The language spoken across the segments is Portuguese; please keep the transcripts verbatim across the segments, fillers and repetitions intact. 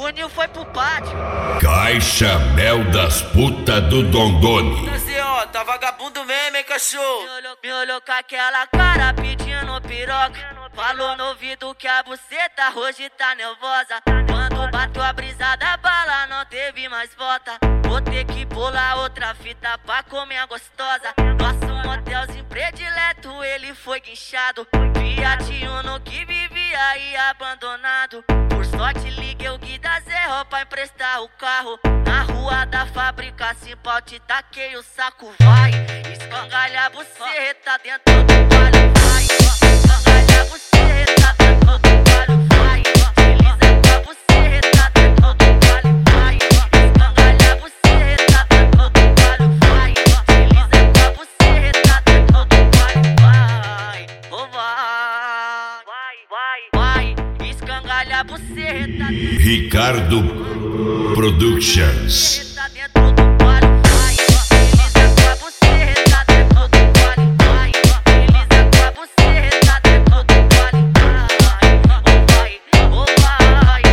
O Nil foi pro pátio. Caixa Mel das puta do Dondoni. Ó, tá vagabundo mesmo, hein, cachorro? Me olhou, me olhou com aquela cara pedindo piroca. Falou no ouvido que a buceta hoje tá nervosa. Quando bateu a brisa da bala não teve mais volta. Vou ter que pular outra fita pra comer a gostosa. Nosso motelzinho predileto ele foi guinchado. Fiat Uno que vivia aí abandonado. Por sorte liguei o Gui da Zerro pra emprestar o carro. Na rua da fábrica Simpal te taquei o saco, vai. Escangalha a buceta dentro do palho, vai. Escangalha a buceta dentro do palho, vai. Desliza com a buceta dentro do palho, vai. Escangalha a buceta dentro do palho, vai. Desliza com a buceta dentro do palho, vai. Oh, vai. Vai, vai, vai. Escangalha a buceta. Ricardo Productions. Dentro do palho, vai. Desliza com a buceta dentro do palho, vai. Desliza com a buceta dentro do palho, vai. Oh, vai,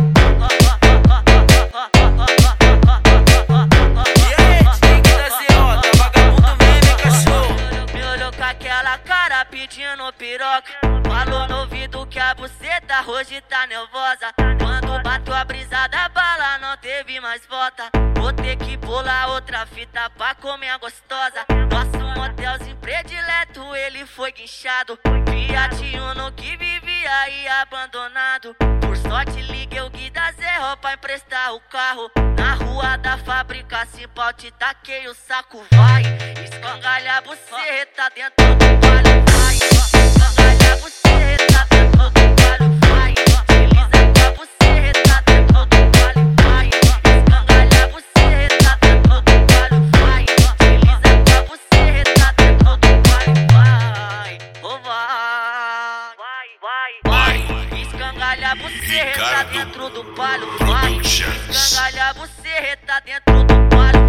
oh, vai. E aí, Tique da Zerro, tá vagabundo mesmo, hein, cachorro? Me olhou com aquela cara pedindo piroca. Falou no ouvido que a buceta hoje tá nervosa. Quando bateu a brisa da bala não teve mais volta. Vou ter que pular outra fita pra comer a gostosa. Nosso motelzinho predileto ele foi guinchado. Fiat Uno que vivia aí abandonado. Por sorte liguei o Gui da Zerro pra emprestar o carro. Na rua da fábrica Simpal te taquei o saco, vai. Escangalha a buceta dentro do palho, vai. Escangalha a buceta dentro do palho, vai. Desliza com a buceta dentro do palho, vai. Escangalha a buceta dentro do palho, vai. Desliza com a buceta dentro do palho, vai. Oh, vai. Vai, vai. Escangalha a buceta dentro do palho, vai. Escangalha a buceta dentro do palho.